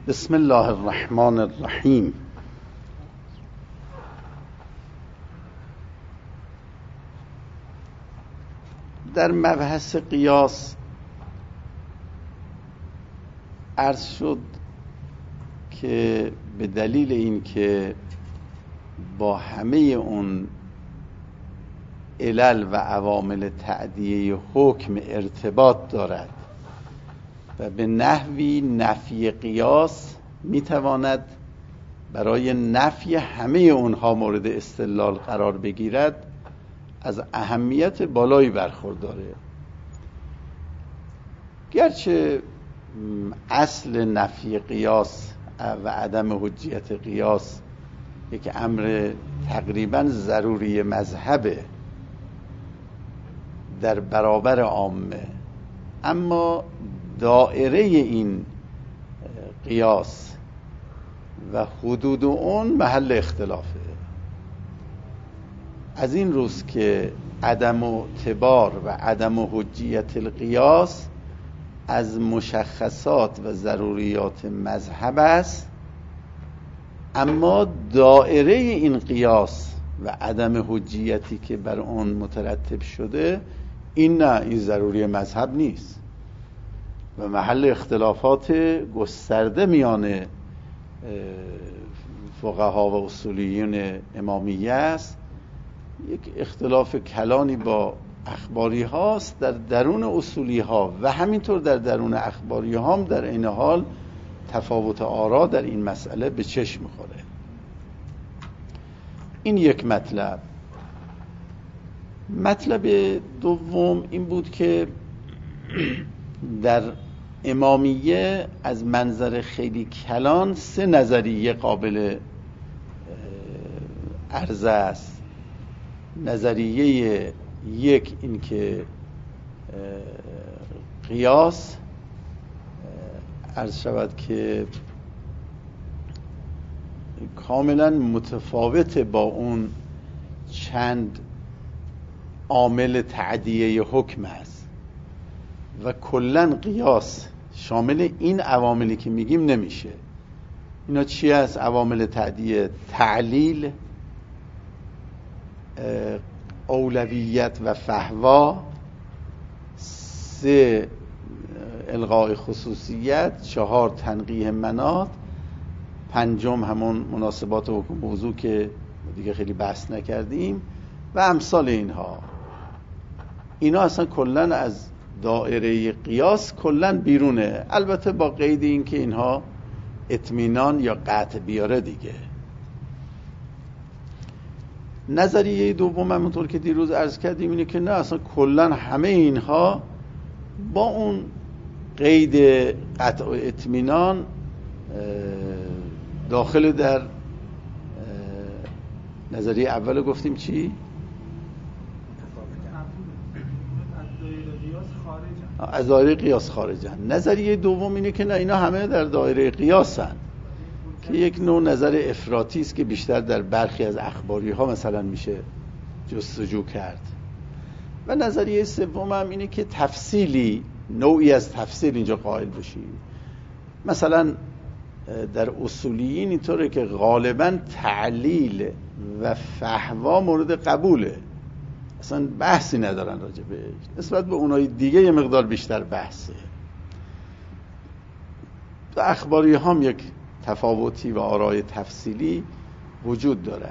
بسم الله الرحمن الرحیم. در مبحث قیاس عرض شد که به دلیل اینکه با همه اون علل و عوامل تعدیه حکم ارتباط دارد و به نحوی نفی قیاس میتواند برای نفی همه اونها مورد استدلال قرار بگیرد، از اهمیت بالایی برخورداره. گرچه اصل نفی قیاس و عدم حجیت قیاس یک امر تقریبا ضروری مذهبه در برابر عامه، اما دائره این قیاس و حدود اون محل اختلافه. از این روز که عدم اعتبار و عدم حجیت القیاس از مشخصات و ضروریات مذهب است، اما دائره این قیاس و عدم حجیتی که بر اون مترتب شده این ضروری مذهب نیست و محل اختلافات گسترده میان فقها و اصولیون امامیه است. یک اختلاف کلانی با اخباری هاست در درون اصولی ها و همینطور در درون اخباری ها هم در این حال تفاوت آرا در این مسئله به چشم میخوره. این یک مطلب. مطلب دوم این بود که در امامیه از منظر خیلی کلان سه نظریه قابل عرضه است. نظریه یک این که قیاس عرض شود که کاملا متفاوت با اون چند عامل تعدیه حکم است و کلا قیاس شامل این عواملی که میگیم نمیشه. اینا چی است؟ عوامل تعدیه: تعلیل، اولویت و فهوا، 3 الغاء خصوصیت، 4 تنقیح مناط، 5 همون مناسبات حکم موضوع که دیگه خیلی بحث نکردیم و امثال اینها. اینا اصلا کلن از دائره قیاس کلن بیرونه، البته با قید این که اینها اطمینان یا قطع بیاره دیگه. نظریه دوم همونطور که دیروز عرض کردیم اینه که نه، اصلا کلن همه اینها با اون قید قطع و اطمینان داخل در نظریه اول گفتیم چی؟ از دایره قیاس خارجن. نظریه دوم اینه که نه، اینا همه در دایره قیاسن، که یک نوع نظر افراطی است که بیشتر در برخی از اخباری ها مثلا میشه جستجو کرد. و نظریه سوم هم اینه که تفصیلی، نوعی از تفصیل اینجا قائل بشیم. مثلا در اصولیین اینطوره که غالبا تعلیل و فهوا مورد قبوله، اصلا بحثی ندارن راجع بهش. نسبت به اونای دیگه یه مقدار بیشتر بحثه. تو اخباری هم یک تفاوتی و آرای تفصیلی وجود داره.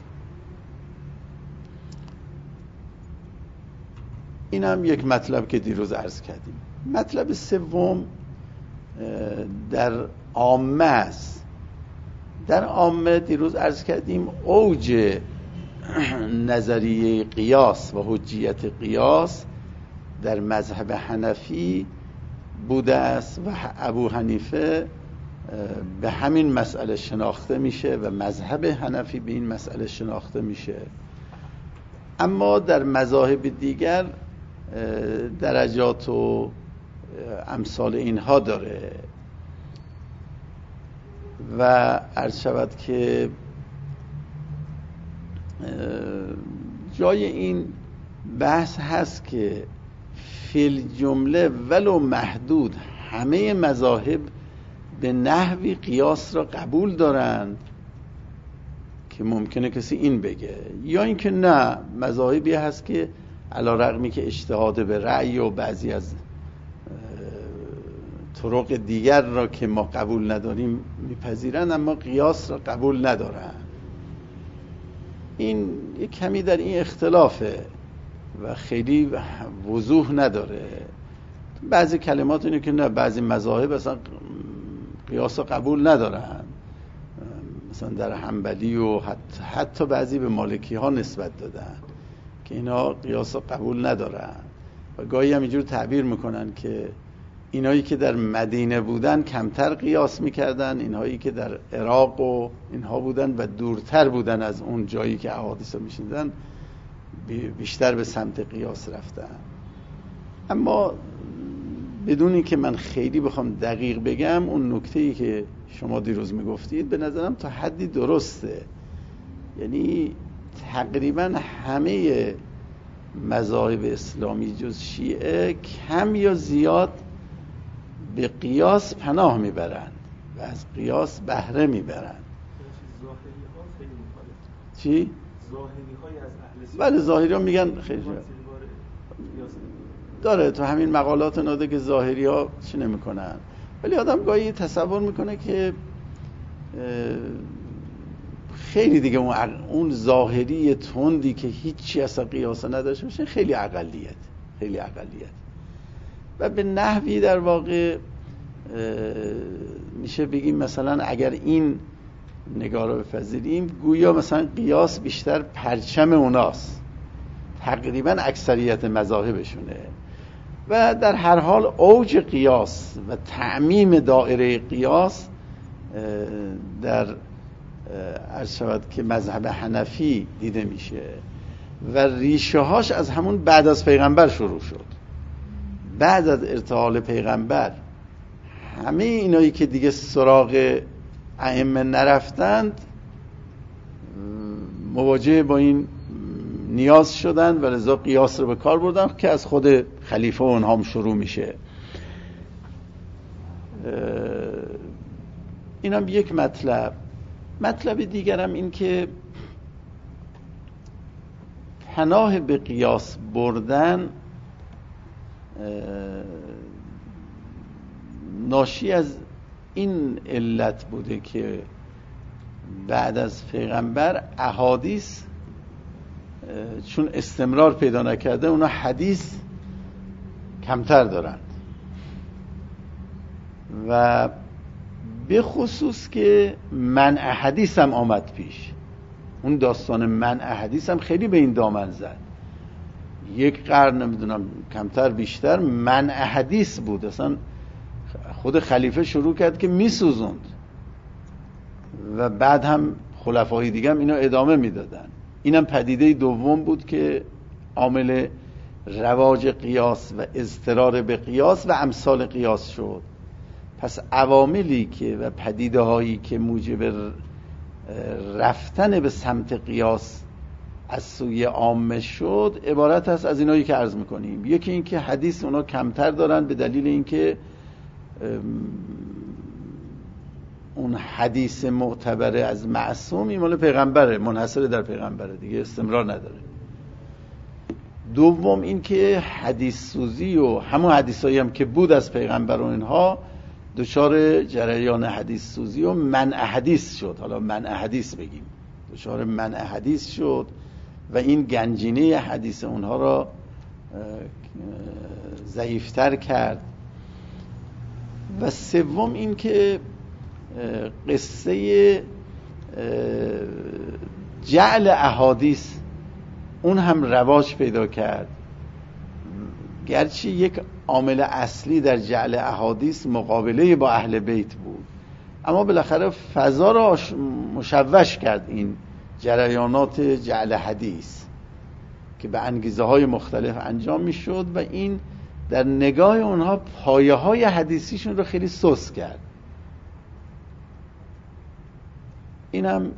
این هم یک مطلب که دیروز عرض کردیم. مطلب سوم در عامه است. در عامه دیروز عرض کردیم اوج نظریه قیاس و حجیت قیاس در مذهب حنفی بوده است و ابو حنیفه به همین مسئله شناخته میشه و مذهب حنفی به این مسئله شناخته میشه. اما در مذاهب دیگر درجات و امثال اینها داره و عرض شود که جای این بحث هست که فی الجمله ولو محدود همه مذاهب به نحوی قیاس را قبول دارند که ممکنه کسی این بگه، یا اینکه نه، مذاهبی هست که علی رغمی که اجتهاد به رأی و بعضی از طرق دیگر را که ما قبول نداریم میپذیرند، اما قیاس را قبول ندارند. این یک کمی در این اختلافه و خیلی وضوح نداره. بعضی کلمات اینه که نه، بعضی مذاهب اصلا قیاس را قبول ندارن، مثلا در حنبلی و حتی بعضی به مالکی ها نسبت دادن که اینا قیاس را قبول ندارن و گاهی هم اینجور تعبیر میکنن که اینایی که در مدینه بودن کمتر قیاس میکردن، اینهایی که در عراق و اینها بودن و دورتر بودن از اون جایی که احادیث رو میشنیدن بیشتر به سمت قیاس رفتن. اما بدون اینکه من خیلی بخوام دقیق بگم، اون نکته‌ای که شما دیروز میگفتید به نظرم تا حدی درسته. یعنی تقریبا همه مذاهب اسلامی جز شیعه کم یا زیاد به قیاس پناه میبرند و از قیاس بهره میبرند. چی؟ ظاهری های از اهل بله، ظاهری ها میگن خیلی داره تو همین مقالات ناده که ظاهری ها چی نمی کنن، ولی آدم گاهی تصور میکنه که خیلی دیگه اون ظاهری تندی که هیچی اصلا قیاس نداشته باشه خیلی اقلیت و به نحوی در واقع میشه بگیم مثلا اگر این نگاه رو بپذیریم گویا مثلا قیاس بیشتر پرچم اوناست، تقریبا اکثریت مذاهبشونه و در هر حال اوج قیاس و تعمیم دایره قیاس در عرض شود که مذهب حنفی دیده میشه و ریشه هاش از همون بعد از پیغمبر شروع شد. بعد از ارتحال پیغمبر همه اینایی که دیگه سراغ ائمه نرفتند مواجه با این نیاز شدن و لذا قیاس رو به کار بردن که از خود خلیفه و اونها هم شروع میشه. اینم یک مطلب دیگرم این که پناه به قیاس بردن ناشی از این علت بوده که بعد از پیغمبر احادیث چون استمرار پیدا نکرده اونا حدیث کمتر دارند و به خصوص که منع حدیث هم آمد پیش. اون داستان منع حدیث هم خیلی به این دامن زد. یک قرن نمیدونم کمتر بیشتر منع حدیث بود، اصلا خود خلیفه شروع کرد که میسوزوند و بعد هم خلفای دیگه هم اینو ادامه میدادن. اینم پدیده دوم بود که عامل رواج قیاس و اضطرار به قیاس و امثال قیاس شد. پس عواملی که و پدیده هایی که موجب رفتن به سمت قیاس از سوی عامه شد عبارت است از اینایی که عرض میکنیم. یکی این که حدیث اونا کمتر دارن به دلیل اینکه اون حدیث معتبره از معصوم این مال پیغمبره، منحصر در پیغمبره، دیگه استمرار نداره. دوم این که حدیث سوزی و همون حدیثایی هم که بود از پیغمبر و اینها دچار جریان حدیث سوزی و منع حدیث شد. حالا منع حدیث بگیم، دچار منع حدیث شد و این گنجینه حدیث اونها را ضعیفتر کرد. و سوم این که قصه جعل احادیث اون هم رواج پیدا کرد، گرچه یک عامل اصلی در جعل احادیث مقابله با اهل بیت بود، اما بالاخره فضا را مشوش کرد این جریانات جعل حدیث که به انگیزه های مختلف انجام می شد و این در نگاه اونها پایه های حدیثیشون رو خیلی سوس کرد. اینم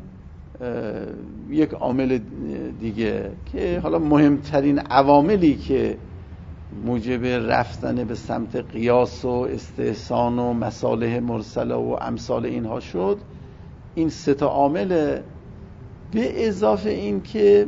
یک عامل دیگه که حالا مهمترین عواملی که موجب رفتن به سمت قیاس و استحسان و مصالح مرسله و امثال اینها شد. این سه تا عامل، به اضافه این که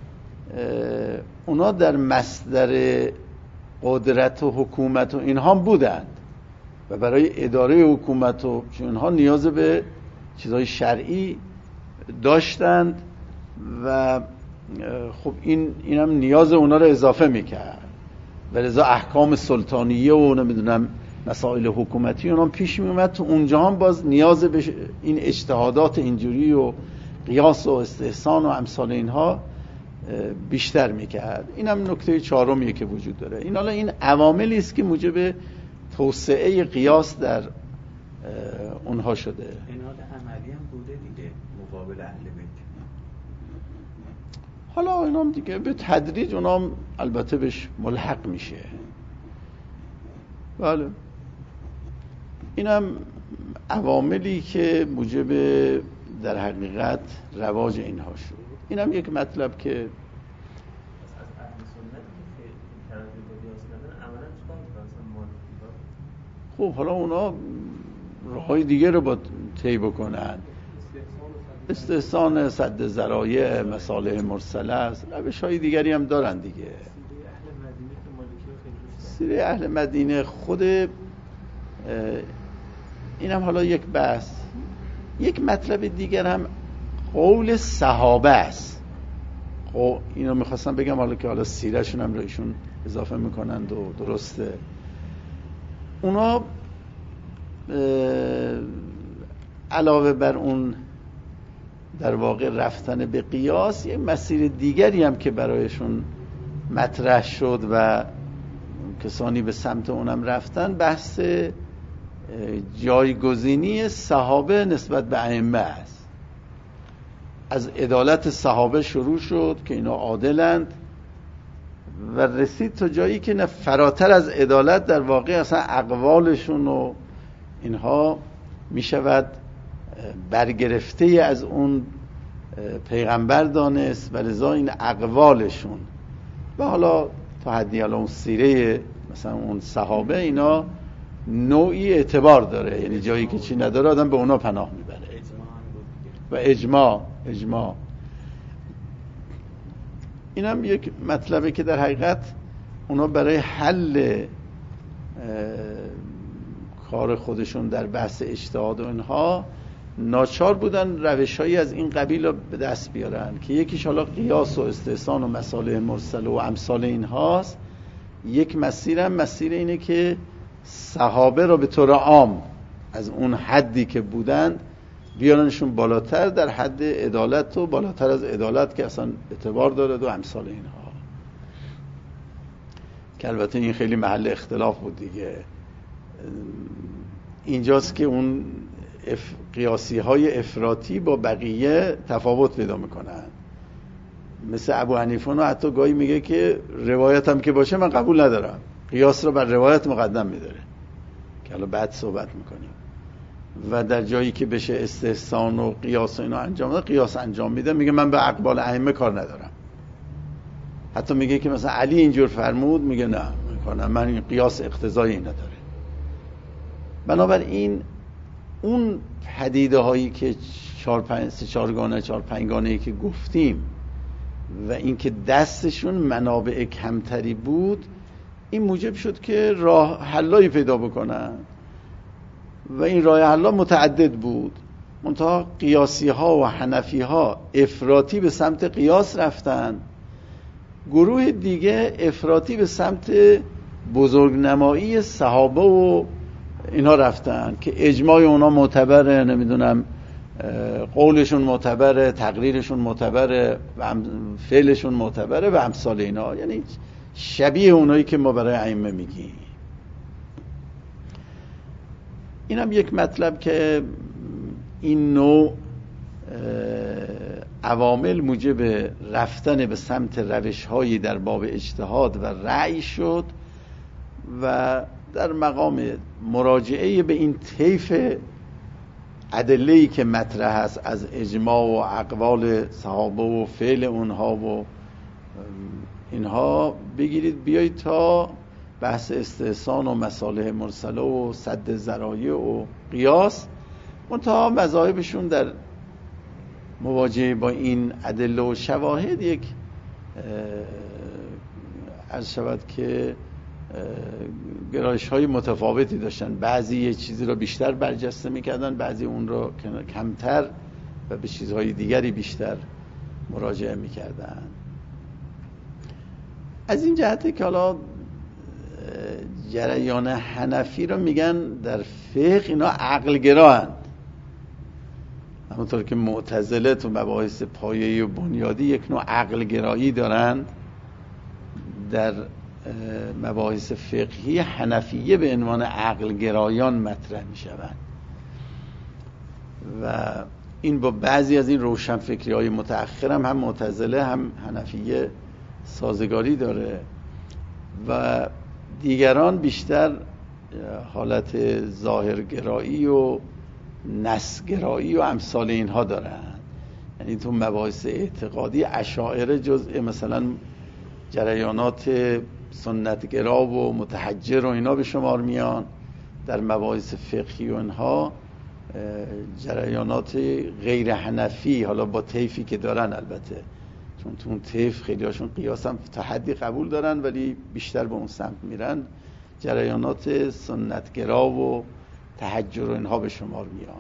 اونا در مصدر قدرت و حکومت و اینها بودند و برای اداره حکومت و اینها نیاز به چیزهای شرعی داشتند و خب اینم نیاز اونا رو اضافه میکرد و لذا احکام سلطانیه و نمیدونم مسائل حکومتی اونا پیش میومد. تو اونجا هم باز نیاز به این اجتهادات اینجوری و قیاس و استحسان و امثال اینها بیشتر میکرد. اینم نکته چهارمیه که وجود داره. این حالا این عواملی است که موجب توسعه قیاس در اونها شده. اناد عملی هم بوده دیگه مقابل اهل بیت. حالا اینام دیگه به تدریج اونام البته بهش ملحق میشه. بله اینم عواملی که موجب در حقیقت رواج اینها شد. اینم یک مطلب که از اهل سنت که طرف قیاس ندارن عملا چیکار می‌کنن؟ خب حالا اونا راههای دیگه رو با طی بکنن، استحسان سد ذرایع، مصالح مرسله است، روش‌های دیگری هم دارن دیگه. سیره اهل مدینه خود اینم حالا یک بحث. یک مطلب دیگر هم قول صحابه است. اینو میخواستم بگم حالا که حالا سیرهشون هم رو ایشون اضافه میکنند و درسته. اونا علاوه بر اون در واقع رفتن به قیاس، یک مسیر دیگری هم که برایشون مطرح شد و کسانی به سمت اونم رفتن، بحث جایگزینی صحابه نسبت به ائمه است. از عدالت صحابه شروع شد که اینا عادلند و رسید تا جایی که نه فراتر از عدالت در واقع اصلا اقوالشون و اینها می شود برگرفته از اون پیغمبر دانست و لذا این اقوالشون و حالا تا حدی حالا اون سیره مثلا اون صحابه اینا نوعی اعتبار داره، یعنی جایی که چی نداره آدم به اونا پناه میبره. و اجماع اینم یک مطلبه که در حقیقت اونا برای حل کار خودشون در بحث اجتهاد و اینها ناچار بودن روش‌هایی از این قبیل رو به دست بیارن که یکیش حالا قیاس و استحسان و مصالح مرسله و امثال اینهاست. یک مسیر اینه که صحابه را به طور عام از اون حدی که بودند بیارنشون بالاتر در حد عدالت و بالاتر از عدالت که اصلا اعتبار داره و امثال اینها، که البته این خیلی محل اختلاف بود دیگه. اینجاست که اون قیاسی های افراطی با بقیه تفاوت پیدا میکنن. مثل ابو حنیفه رو حتی گاهی میگه که روایت هم که باشه من قبول ندارم، قیاس رو بر روایت مقدم میداره که حالا بعد صحبت میکنیم. و در جایی که بشه استحسان و قیاس و اینا انجام ده، قیاس انجام میده، میگه من به اقوال ائمه کار ندارم. حتی میگه که مثلا علی اینجور فرمود، میگه نه میکنم من این قیاس اقتضایی نداره. بنابراین اون پدیده هایی که 4-5 گانه‌ای که گفتیم و اینکه دستشون منابع کمتری بود، این موجب شد که راه حلایی پیدا بکنن و این راه حلا متعدد بود. منتها قیاسی ها و حنفی ها افراطی به سمت قیاس رفتن، گروه دیگه افراطی به سمت بزرگنمایی صحابه و اینا رفتن که اجماع اونا معتبره، نمیدونم قولشون معتبره، تقریرشون معتبره و فعلشون معتبره و امثال اینا، یعنی شبیه اونایی که ما برای ائمه میگیم. اینم یک مطلب که این نوع عوامل موجب رفتن به سمت روش‌هایی در باب اجتهاد و رأی شد و در مقام مراجعه به این طیف ادله‌ای که مطرح است از اجماع و اقوال صحابه و فعل اونها و اینها بگیرید بیایید تا بحث استحسان و مصالح مرسله و سد ذرایع و قیاس، منتها مذاهبشون در مواجهه با این ادله و شواهد یک عرض شود که گرایش های متفاوتی داشتن. بعضی یه چیزی رو بیشتر برجسته میکردن، بعضی اون رو کمتر و به چیزهای دیگری بیشتر مراجعه میکردن. از این جهته که حالا جریان حنفی رو میگن در فقه اینا عقل گراهند، همونطور که معتزله تو مباحث پایه‌ای و بنیادی یک نوع عقل گرایی دارند، در مباحث فقهی حنفیه به عنوان عقل گرایان مطرح میشوند و این با بعضی از این روشنفکری های متأخر هم معتزله هم حنفیه سازگاری داره و دیگران بیشتر حالت ظاهرگرایی و نصگرایی و امثال اینها دارن. یعنی تو مباحث اعتقادی اشاعره جزء مثلا جریانات سنتگرا و متحجر و اینا به شمار میان، در مباحث فقهی و اینها جریانات غیر حنفی، حالا با طیفی که دارن البته، چون تو اون طیف خیلی هاشون قیاس هم تا حدی قبول دارن ولی بیشتر به اون سمت میرن، جریانات سنتگرا و تحجر و اینها به شمار میان.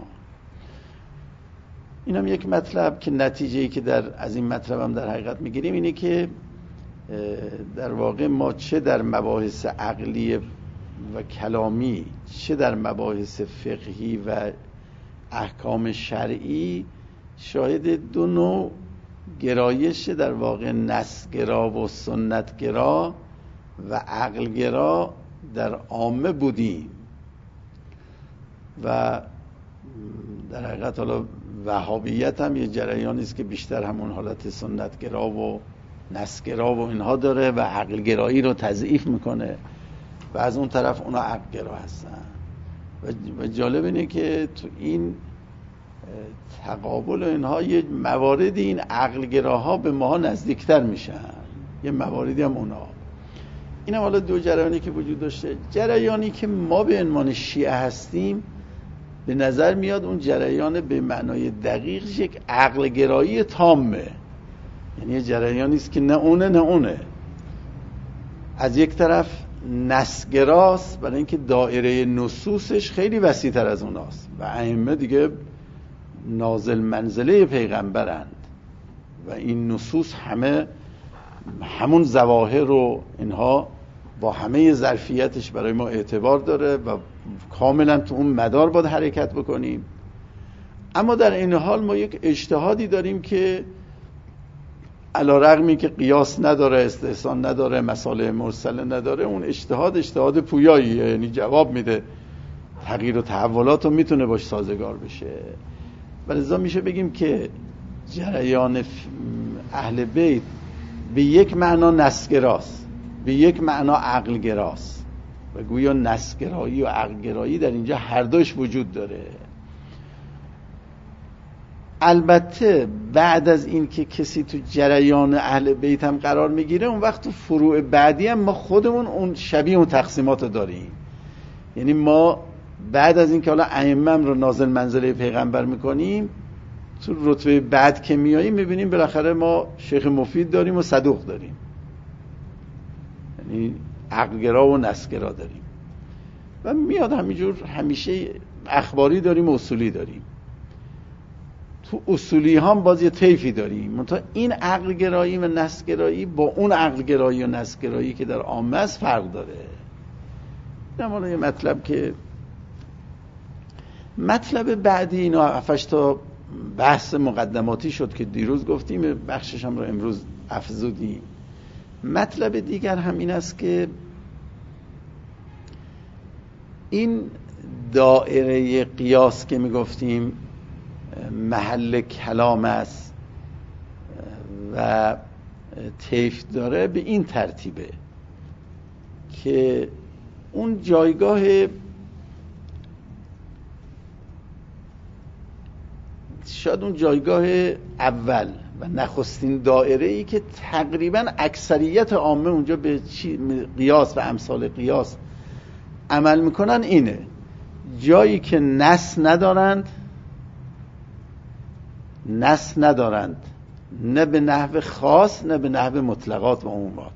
این هم یک مطلب که نتیجه‌ای که از این مطلب هم در حقیقت میگیریم اینه که در واقع ما چه در مباحث عقلی و کلامی، چه در مباحث فقهی و احکام شرعی شاهد دو نوع گرایش در واقع نصگرا و سنتگرا و عقلگرا در عامه بودیم و در حقیقت حالا وهابیت هم یه جریانی است که بیشتر همون حالت سنتگرا و نصگرا و اینها داره و عقلگرایی رو تضعیف میکنه و از اون طرف اونا عقلگرا هستن و جالب اینه که تو این تقابل اینها یه مواردی این عقلگراها به ما نزدیکتر میشن، یه مواردی هم اونا. این هم حالا دو جریانی که وجود داشته. جریانی که ما به عنوان شیعه هستیم به نظر میاد اون جریان به معنای دقیقش یک عقلگرایی تامه، یعنی یه جریانی است که نه اونه. از یک طرف نصگراست برای اینکه دایره نصوصش خیلی وسیع‌تر از اوناست و ائمه دیگه نازل منزله پیغمبرند و این نصوص همون ظواهر و اینها با همه ظرفیتش برای ما اعتبار داره و کاملا تو اون مدار باید حرکت بکنیم. اما در این حال ما یک اجتهادی داریم که علی رغمی که قیاس نداره، استحسان نداره، مصالح مرسله نداره، اون اجتهاد پویاییه، یعنی جواب میده، تغییر و تحولات رو میتونه باش سازگار بشه. ولذا میشه بگیم که جریان اهل بیت به یک معنا نصگراست، به یک معنا عقلگراست و گویا نصگرایی و عقلگرایی در اینجا هر دوش وجود داره. البته بعد از این که کسی تو جریان اهل بیت هم قرار میگیره، اون وقت تو فروع بعدی هم ما خودمون اون شبیه اون تقسیمات رو داریم. یعنی ما بعد از این که حالا ائمه رو نازل منزله پیغمبر میکنیم، تو رتبه بعد که میاییم میبینیم بالاخره ما شیخ مفید داریم و صدوق داریم، یعنی عقلگرا و نصگرا داریم و میاد همینجور همیشه اخباری داریم و اصولی داریم. تو اصولی هم باز یه طیفی داریم، منتها این عقلگرایی و نصگرایی با اون عقلگرایی و نصگرایی که در عامه است فرق داره. این هم یه مطلب که مطلب بعدی اینا 7 تا بحث مقدماتی شد که دیروز گفتیم، بخشش هم رو امروز افزودیم. مطلب دیگر هم این است که این دایره قیاس که میگفتیم محل کلام است و طیف داره، به این ترتیبه که اون جایگاه شاید اون جایگاه اول و نخستین دایره ای که تقریبا اکثریت عامه اونجا به قیاس و امثال قیاس عمل میکنن اینه: جایی که نص ندارند نه به نحو خاص نه به نحو مطلقات و عمومات،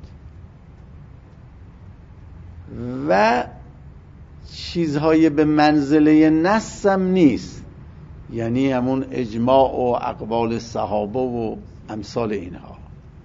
و چیزهای به منزله نص هم نیست، یعنی همون اجماع و اقوال صحابه و امثال اینها.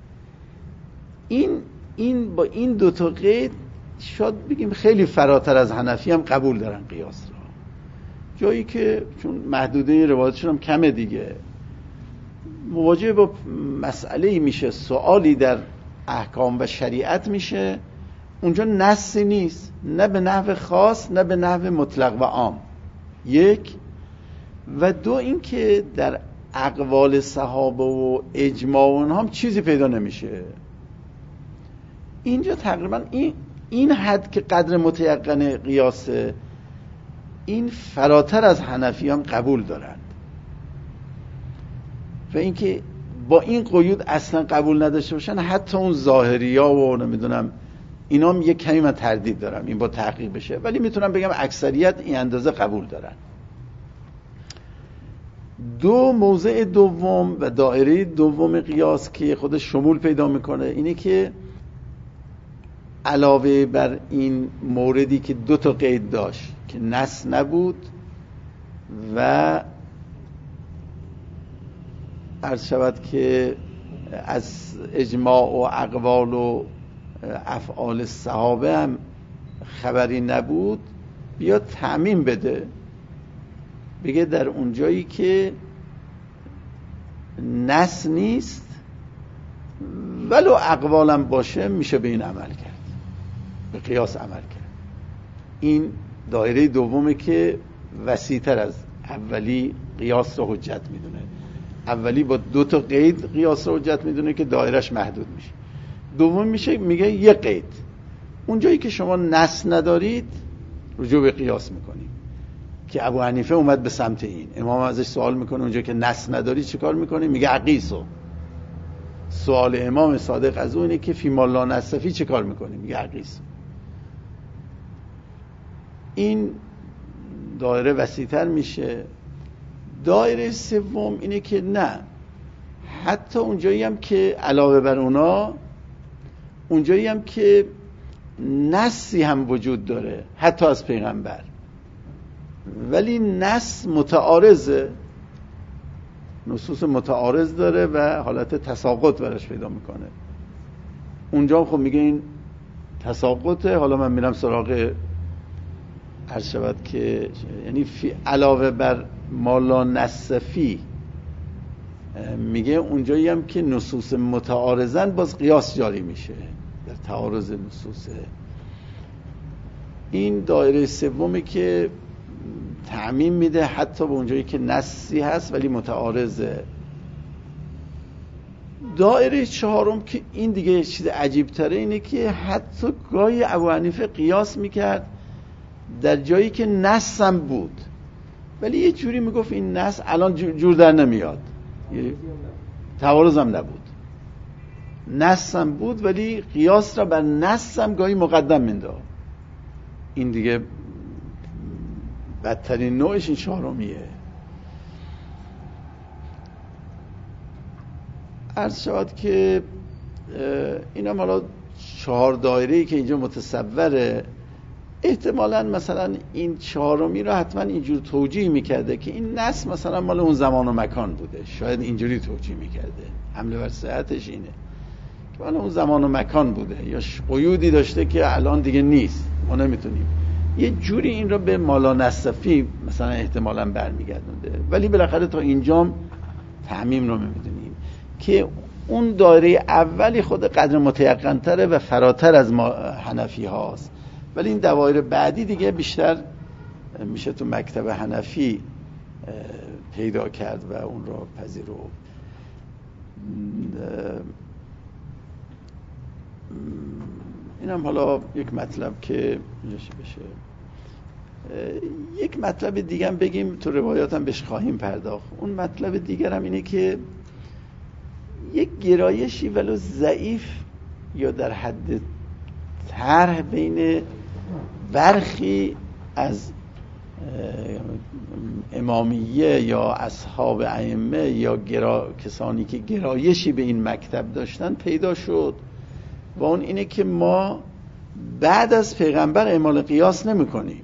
این با این دو تا قید شاید بگیم خیلی فراتر از حنفی هم قبول دارن قیاس را، جایی که چون محدوده روایتشون هم کمه دیگه، مواجه با مسئله‌ای میشه، سوالی در احکام و شریعت میشه، اونجا نصی نیست، نه به نحو خاص نه به نحو مطلق و عام، یک. و دو این که در اقوال صحابه و اجماع اونها هم چیزی پیدا نمیشه. اینجا تقریبا این حد که قدر متیقن قیاسه، این فراتر از حنفی هم قبول دارند، و اینکه با این قیود اصلا قبول نداشته باشن حتی اون ظاهریا و نمیدونم اینا هم یک کمی من تردید دارم این با تحقیق بشه، ولی میتونم بگم اکثریت این اندازه قبول دارن. دو موضع دوم و دایره دوم قیاس که خودش شمول پیدا میکنه اینه که علاوه بر این موردی که دو تا قید داشت که نص نبود و عرض شود که از اجماع و اقوال و افعال صحابه هم خبری نبود، بیا تعمیم بده، بگه در اونجایی که نص نیست ولو اقوالم باشه میشه به این عمل کرد، به قیاس عمل کرد. این دایره دومه که وسیع‌تر از اولی قیاس رو حجت میدونه. اولی با دو تا قید قیاس رو حجت میدونه که دایرش محدود میشه. دوم میشه میگه یک قید، اونجایی که شما نص ندارید رجوع به قیاس میکنید، که ابو حنیفه اومد به سمت این، امام ازش سوال میکنه اونجا که نص نداری چیکار میکنی؟ میگه اقیسو. سوال امام صادق از اونه که فی ما لا نص فی چیکار میکنی؟ میگه اقیسو. این دایره وسیع‌تر میشه. دایره سوم اینه که نه، حتی اونجایی هم که علاوه بر اونا، اونجایی هم که نصی هم وجود داره حتی از پیغمبر، ولی نص متعارضه، نصوص متعارض داره و حالت تساقط براش پیدا میکنه، اونجا خب میگه این تساقطه. حالا من میرم سراغ عرض شود که یعنی علاوه بر ما لا نص فی، میگه اونجایی هم که نصوص متعارضن باز قیاس جاری میشه در تعارض نصوصه. این دایره سومی که تعمیم میده حتی به اونجایی که نصی هست ولی متعارضه. دایره چهارم که این دیگه چیز عجیب تره اینه که حتی گاهی ابو حنیفه قیاس میکرد در جایی که نص هم بود، ولی یه جوری میگفت این نص الان جور در نمیاد، تعارض هم نبود، نص هم بود ولی قیاس را بر نص هم گاهی مقدم مینداخت. این دیگه بدترین نوعش این چهارمیه. عرض شود که اینا حالا چهار دایره‌ای که اینجا متصوره، احتمالاً مثلا این چهارمی رو حتما اینجور توجیه میکرده که این نص مثلا مال اون زمان و مکان بوده، شاید اینجوری توجیه میکرده، حمله بر صحتش اینه که مال اون زمان و مکان بوده یا قیودی داشته که الان دیگه نیست، ما نمیتونیم، یه جوری این رو به مالا نصفی مثلا احتمالاً برمیگردونده. ولی بالاخره تا اینجام تعمیم رو میدونیم که اون دایره اولی خود قدر متیقن‌تره و فراتر از ما حنفی هاست، ولی این دوایر بعدی دیگه بیشتر میشه تو مکتب حنفی پیدا کرد و اون رو پذیرفت. اینم حالا یک مطلب که بشه. یک مطلب دیگه هم بگیم، تو روایات هم بهش خواهیم پرداخت. اون مطلب دیگر هم اینه که یک گرایشی ولو ضعیف یا در حد طرح بین برخی از امامیه یا اصحاب ائمه یا کسانی که گرایشی به این مکتب داشتن پیدا شد و اون اینه که ما بعد از پیغمبر اعمال قیاس نمی کنیم.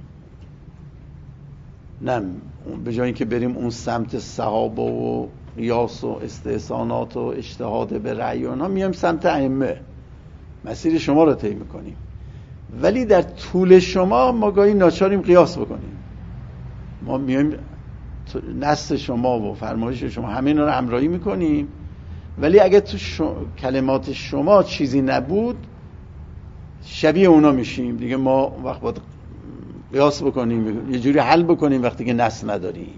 نه به جای اینکه بریم اون سمت صحابه و قیاس و استحسانات و اجتهاد به رأی و اینا، میایم سمت ائمه، مسیر شما رو طی میکنیم. ولی در طول شما ما گاهی ناچاریم قیاس بکنیم. ما میایم نص شما و فرمایش شما همه اینا رو همراهی میکنیم، ولی اگه تو کلمات شما چیزی نبود شبیه اونا میشیم دیگه. ما وقت باید قیاس بکنیم، یه جوری حل بکنیم وقتی که نص نداریم.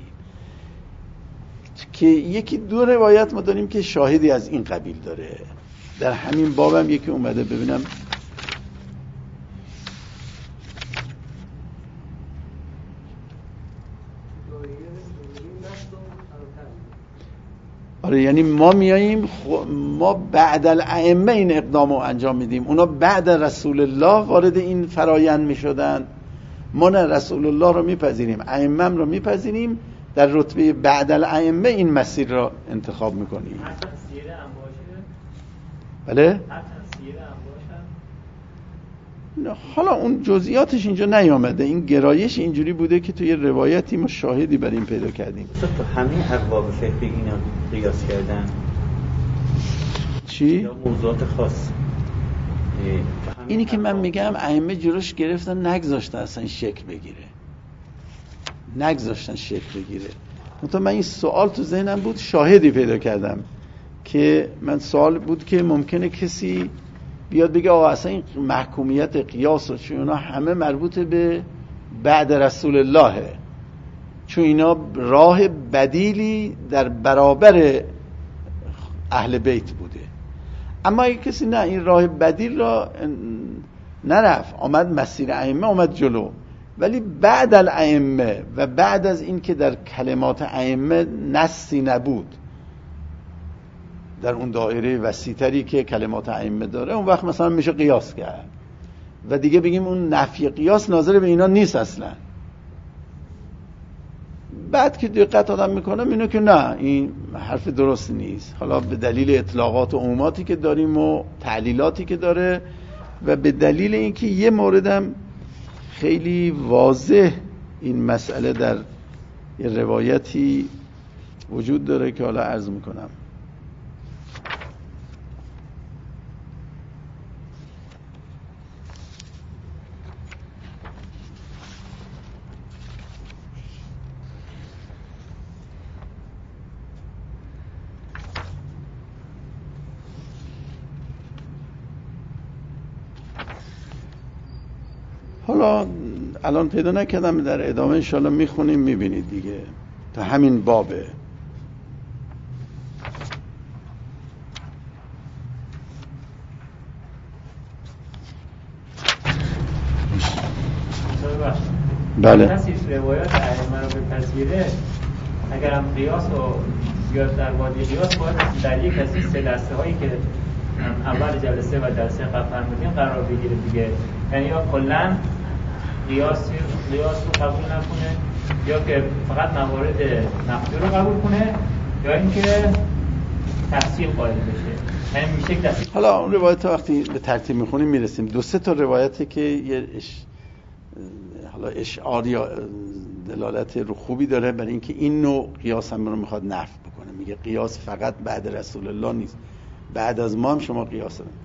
که یکی دو روایت ما داریم که شاهدی از این قبیل داره. در همین بابم یکی اومده، ببینم آره، یعنی ما میاییم ما بعد الائمه این اقدامو انجام میدیم. اونا بعد رسول الله وارد این فرایند میشدن، ما نه، رسول الله رو میپذیریم، ائمه رو میپذیریم، در رتبه بعد الائمه این مسیر رو انتخاب میکنیم. بله؟ حالا اون جزئیاتش اینجا نیامده. این گرایش اینجوری بوده که توی روایتی ما شاهدی بر این پیدا کردیم. تو همه ابواب فقهی اینا قیاس کردن چی؟ یا موضوعات خاص؟ اینی که من میگم ائمه جلوش گرفتن، نگذاشتن اصلا شکل بگیره، نگذاشتن شکل بگیره. مثلا من این سوال تو ذهنم بود، شاهدی پیدا کردم که من سوال بود که ممکنه کسی بیاد بگه آقا اصلا این محکومیت قیاس و چون اینا همه مربوط به بعد رسول اللهه، چون اینا راه بدیلی در برابر اهل بیت بوده. اما اگه کسی نه این راه بدیل را نرفت، آمد مسیر ائمه اومد جلو، ولی بعد الائمه و بعد از این که در کلمات ائمه نصی نبود در اون دایره وسیع‌تری که کلمات ائمه داره، اون وقت مثلا میشه قیاس کرد و دیگه بگیم اون نفی قیاس ناظر به اینا نیست اصلا. بعد که دقت آدم میکنم اینو که نه، این حرف درست نیست، حالا به دلیل اطلاقات و عموماتی که داریم و تعلیلاتی که داره و به دلیل اینکه یه موردم خیلی واضح این مسئله در یه روایتی وجود داره که حالا عرض میکنم. حالا الان پیدا نکردم، در ادامه انشاءالله میخونیم میبینید دیگه، تا همین بابه. بله. کسی روایات ائمه رو بپذیره، اگر هم قیاس و بیاد در وادی قیاس، باید در یک از این سه دسته هایی که اول جلسه و جلسه قبل فرمودیم قرار بگیره دیگه. یعنی یا کلاً قیاس رو قبول نکنه، یا که فقط موارد نقدی رو قبول کنه، یا اینکه تفسیر قائل بشه. یعنی میشه که حالا اون روایت وقتی به ترتیب میخونیم میرسیم. دو سه تا روایتی که یه حالا اشعار یا دلالت رو خوبی داره برای اینکه این نوع قیاس هم رو میخواد نفی بکنه. میگه قیاس فقط بعد رسول الله نیست، بعد از ما هم شما قیاس دارید.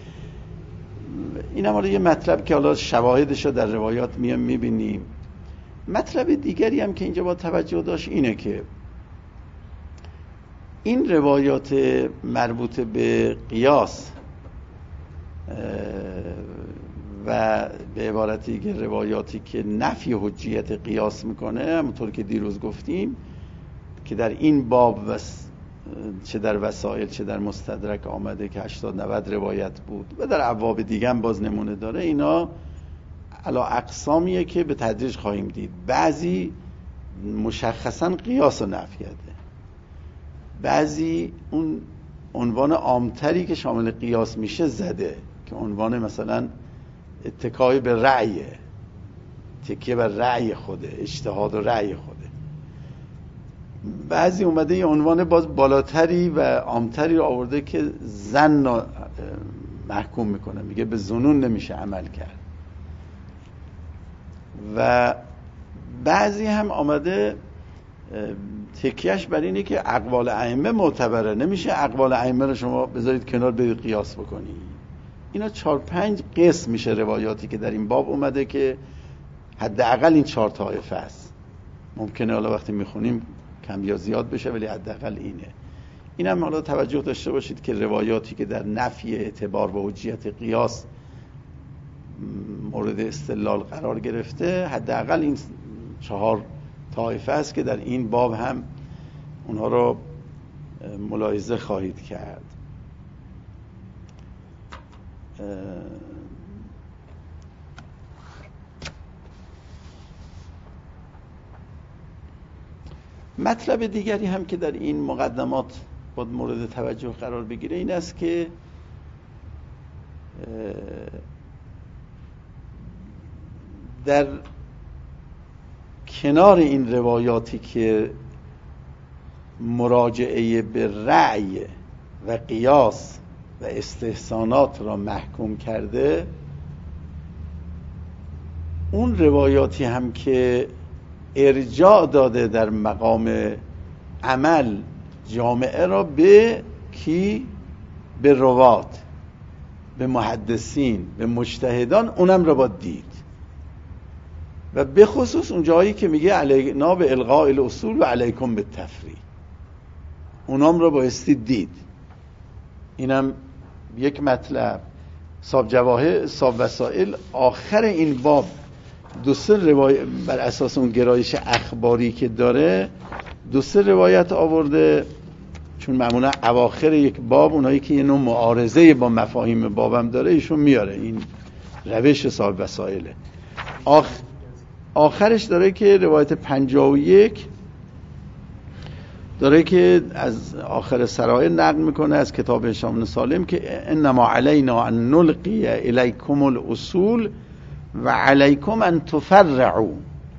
این هم یه مطلب که حالا شواهدش رو در روایات میبینیم. مطلب دیگری هم که اینجا با توجه داشت اینه که این روایات مربوط به قیاس و به عبارت دیگه روایاتی که نفی حجیت قیاس میکنه، همونطور که دیروز گفتیم که در این باب چه در وسائل چه در مستدرک آمده که 80-90 روایت بود و در ابواب دیگه هم باز نمونه داره. اینا علا اقسامیه که به تدریج خواهیم دید. بعضی مشخصا قیاس رو نفی کرده، بعضی اون عنوان عامتری که شامل قیاس میشه زده که عنوان مثلا اتکای به رأی، تکیه بر رأی خوده، اجتهاد و رأی خوده. بعضی اومده یه عنوان باز بالاتری و عامتری رو آورده که ظن محکوم میکنه، میگه به ظنون نمیشه عمل کرد. و بعضی هم آمده تکیهش بر اینه که اقوال ائمه معتبره، نمیشه اقوال ائمه رو شما بذارید کنار برید قیاس بکنی. اینا 4-5 قسم میشه روایاتی که در این باب اومده که حداقل این 4 طایفه است. ممکنه حالا وقتی میخونیم کم یا زیاد بشه، ولی حداقل اینه. اینم حالا توجه داشته باشید که روایاتی که در نفی اعتبار و حجیت قیاس مورد استدلال قرار گرفته، حداقل این 4 طایفه است که در این باب هم اونها رو ملاحظه خواهید کرد. مطلب دیگری هم که در این مقدمات باید مورد توجه قرار بگیره این است که در کنار این روایاتی که مراجعه به رأی و قیاس و استحسانات را محکوم کرده، اون روایاتی هم که ارجاع داده در مقام عمل جامعه را به کی؟ به روات، به محدثین، به مجتهدان، اونم را باید دید. و به خصوص اون جایی که میگه علینا به الغاء الاصول و علیکم به تفریع، اونام را بایستی دید. اینم یک مطلب. صاحب وسائل آخر این باب 2-3 روایت بر اساس اون گرایش اخباری که داره 2-3 روایت آورده، چون معمولا اواخر یک باب اونایی که یه نوع معارضه با مفاهیم بابم داره ایشون میاره. این روش صاحب وسائله. آخرش داره که روایت 51 داره که از آخر سرای نقل میکنه از کتاب هشام بن سالم که انما علینا ان نلقی الیکم الاصول و علیکم ان تفرعوا،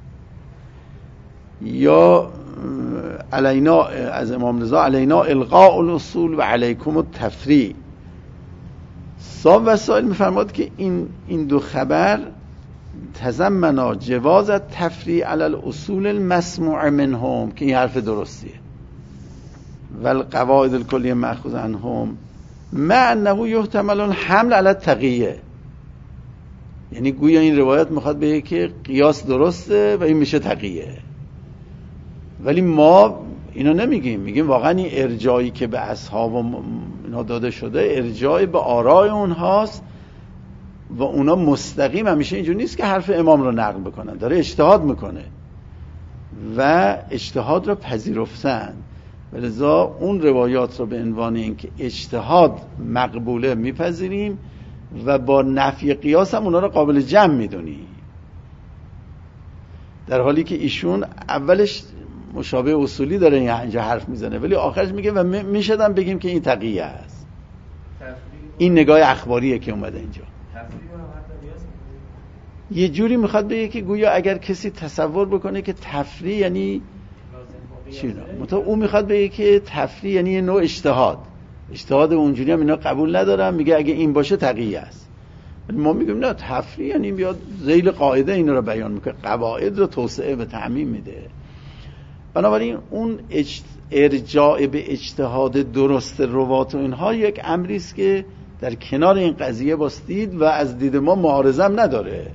یا علینا از امام رضا علینا الغاء الاصول و علیکم التفریع. صاحب وسائل میفرماد که این 2 خبر تضمنا جواز التفریع علی الاصول المسموع منهم، که این حرف درستیه، و القواعد الکلیه مأخوذ عنهم، مع انه یحتمل الحمل علی التقیه. یعنی گویا این روایت میخواد بگه که قیاس درسته و این میشه تقیه، ولی ما اینو نمیگیم. میگیم واقعا این ارجاعی که به اصحاب و اینا داده شده ارجاعی به آراء اونهاست و اونا مستقیم همیشه اینجوری نیست که حرف امام رو نقل بکنن، داره اجتهاد میکنه و اجتهاد رو پذیرفتن. ولذا اون روایات رو به عنوان اینکه اجتهاد مقبوله میپذیریم و با نفی قیاس هم اونا رو قابل جمع میدونیم، در حالی که ایشون اولش مشابه اصولی داره اینجا حرف میزنه ولی آخرش میگه و میشدم بگیم که این تقیه است. این نگاه اخباریه که اومده اینجا. یه جوری میخواد بگه که گویا اگر کسی تصور بکنه که تفریع یعنی چی، او میخواد بگه که تفریع یعنی یه نوع اجتهاد اونجوری هم اینا قبول ندارم، میگه اگه این باشه تقیه است. ولی ما میگیم نه، تفریع یعنی بیاد ذیل قاعده اینا رو بیان میکنه، قواعد رو توسعه و تعمیم میده. بنابراین اون ارجاع به اجتهاد درست روات و اینها یک امری است که در کنار این قضیه باستید و از دید ما معارضه هم نداره.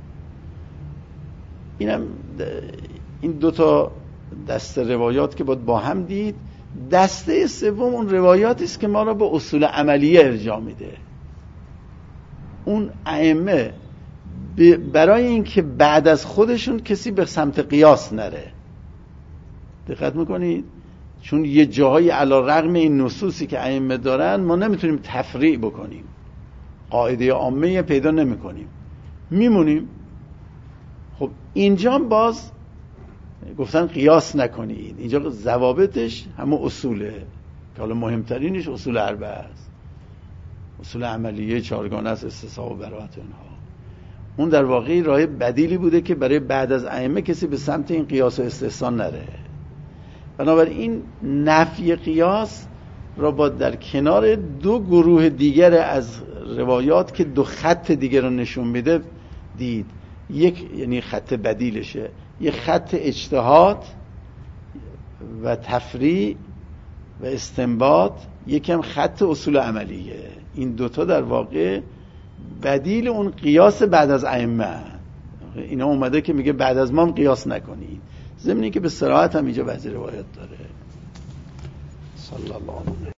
این 2 تا دسته روایات که باید با هم دید. دسته سوم اون روایاتی است که ما را به اصول عملیه ارجاع میده. اون ائمه برای اینکه بعد از خودشون کسی به سمت قیاس نره، دقت میکنید؟ چون یه جاهای علی رغم این نصوصی که ائمه دارن ما نمیتونیم تفریع بکنیم، قاعده عامه پیدا نمیکنیم، میمونیم. خب اینجا باز گفتن قیاس نکنید، اینجا ضوابطش همون اصوله. که حالا مهمترینش اصول اربعه است، اصول عملیه چهارگانه است، استصحاب و براءت اینها. اون در واقع راه بدیلی بوده که برای بعد از ائمه کسی به سمت این قیاس و استحسان نره. بنابراین نفی قیاس را با در کنار دو گروه دیگر از روایات که دو خط دیگر رو نشون میده دید. یک یعنی خط بدیلشه، یک خط اجتهاد و تفریع و استنباط، یکم خط اصول عملیه. این دوتا در واقع بدیل اون قیاس بعد از ائمه. اینا اومده که میگه بعد از ما هم قیاس نکنید، ضمن اینکه به صراحت هم اینجا بعضی روایات داره. صلی الله علیه